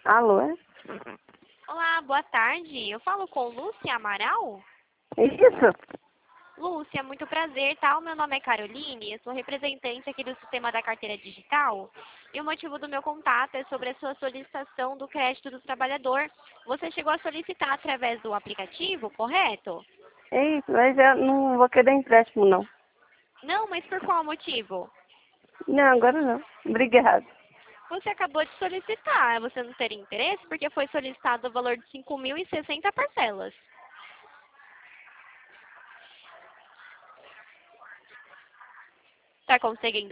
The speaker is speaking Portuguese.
Alô, é? Olá, boa tarde. Eu falo com Lúcia Amaral? Isso? Lúcia, muito prazer, tá? O meu nome é Caroline, eu sou representante aqui do sistema da carteira digital. E o motivo do meu contato é sobre a sua solicitação do crédito do trabalhador. Você chegou a solicitar através do aplicativo, correto? É isso, mas eu não vou querer empréstimo, não. Não, mas por qual motivo? Não, agora não. Obrigada. Você acabou de solicitar, você não teria interesse porque foi solicitado o valor de 5.060 parcelas. Tá conseguindo